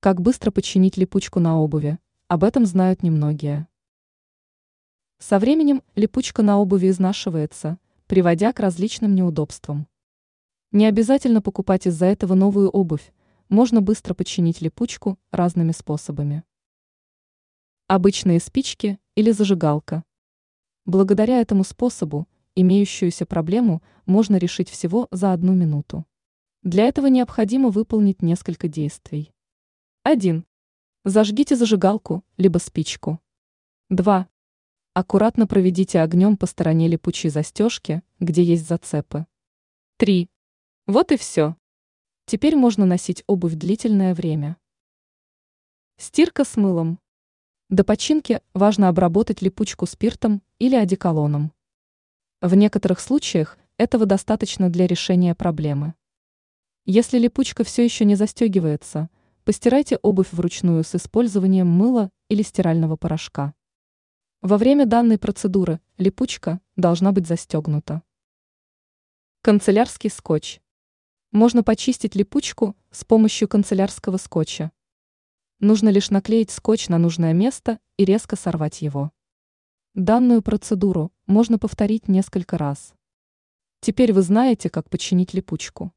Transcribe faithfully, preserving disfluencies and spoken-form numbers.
Как быстро починить липучку на обуви? Об этом знают немногие. Со временем липучка на обуви изнашивается, приводя к различным неудобствам. Не обязательно покупать из-за этого новую обувь, можно быстро починить липучку разными способами. Обычные спички или зажигалка. Благодаря этому способу имеющуюся проблему можно решить всего за одну минуту. Для этого необходимо выполнить несколько действий. один. Зажгите зажигалку, либо спичку. два. Аккуратно проведите огнем по стороне липучей застежки, где есть зацепы. три. Вот и все. Теперь можно носить обувь длительное время. Стирка с мылом. До починки важно обработать липучку спиртом или одеколоном. В некоторых случаях этого достаточно для решения проблемы. Если липучка все еще не застегивается, постирайте обувь вручную с использованием мыла или стирального порошка. Во время данной процедуры липучка должна быть застегнута. Канцелярский скотч. Можно почистить липучку с помощью канцелярского скотча. Нужно лишь наклеить скотч на нужное место и резко сорвать его. Данную процедуру можно повторить несколько раз. Теперь вы знаете, как починить липучку.